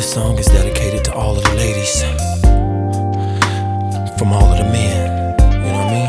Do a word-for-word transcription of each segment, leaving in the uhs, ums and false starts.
This song is dedicated to all of the ladies, from all of the men, you know what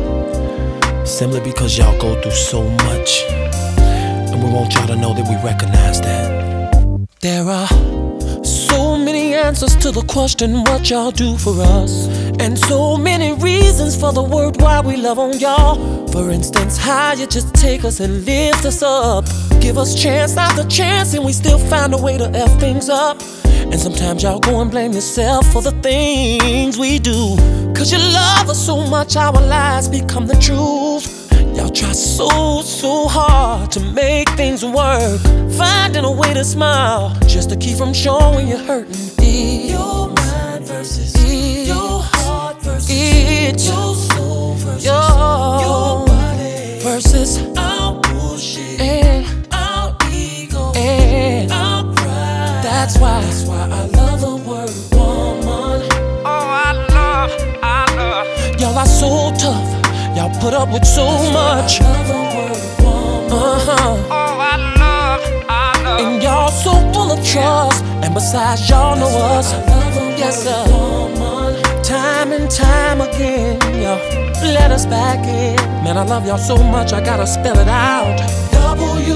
I mean? Simply because y'all go through so much, and we want y'all to know that we recognize that. There are so many answers to the question what y'all do for us, and so many reasons for the word why we love on y'all. For instance, how you just take us and lift us up, give us chance after chance, and we still find a way to F things up. And sometimes y'all go and blame yourself for the things we do, cause you love us so much our lies become the truth. Y'all try so, so hard to make things work, finding a way to smile just to keep from showing you're hurting. It's your mind versus it's your heart versus it's your soul versus your, your body versus our bullshit and our ego and our pride. That's why, that's why I love the word woman. Oh, I love, I love. Y'all are so tough. Y'all put up with so much. Uh-huh. Oh, I love, I love. And y'all so full of trust. And besides, y'all know us. Yes, sir. Time and time again, y'all let us back in. Man, I love y'all so much, I gotta spell it out. W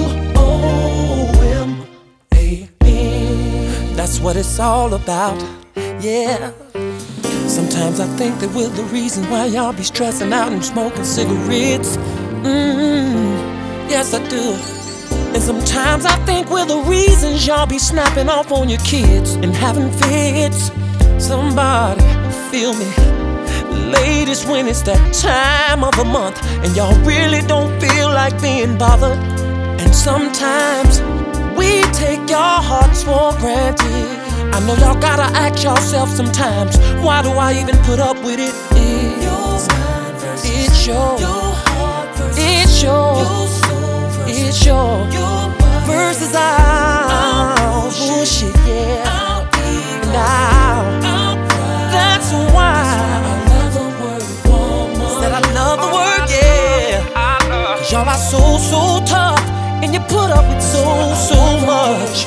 O M A N. That's what it's all about. Yeah. Sometimes I think that we're the reason why y'all be stressing out and smoking cigarettes. Mm-hmm. Yes, I do. And sometimes I think we're the reasons y'all be snapping off on your kids and having fits. Somebody feel me. Ladies, when it's that time of the month and y'all really don't feel like being bothered. And sometimes we take your hearts for granted. I know y'all gotta ask yourself sometimes, why do I even put up with it? It's your mind versus it's your, your heart versus it's your, your soul versus it's your, your body versus our bullshit, yeah. Our ego, and our, our pride. That's why, that's why I love the word woman. Said I love the word, yeah. Cause y'all are so, so tough, and you put up with so, so much.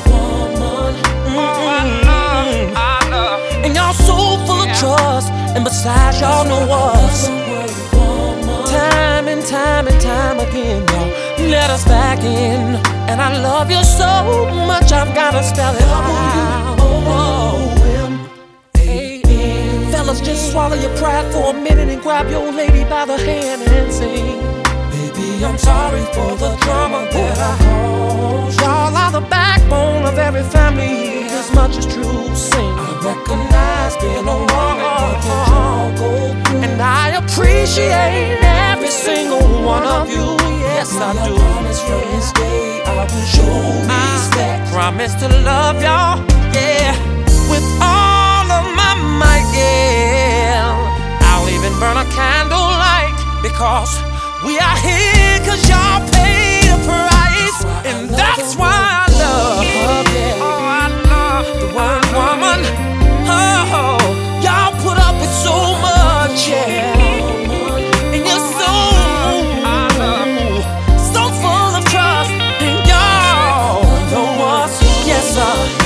And y'all so full of trust, and besides y'all know us. Time and time and time again, y'all let us back in. And I love you so much, I've gotta spell it out. Fellas, just swallow your pride for a minute and grab your lady by the hand and sing. Baby, I'm sorry for the drama that I caused. Y'all are the backbone of every family, as much as true. Sing. I recognize being a woman, and I appreciate every single one of you. Yes, I do. I promise from this day I will show respect. I promise to love y'all, yeah, with all of my might, yeah. I'll even burn a candlelight because we are here cause y'all paid a price, and that's why I love, yeah. Oh, I love the word woman. Oh, y'all put up with so much, yeah. And you're so, so full of trust, and y'all know us, yes sir.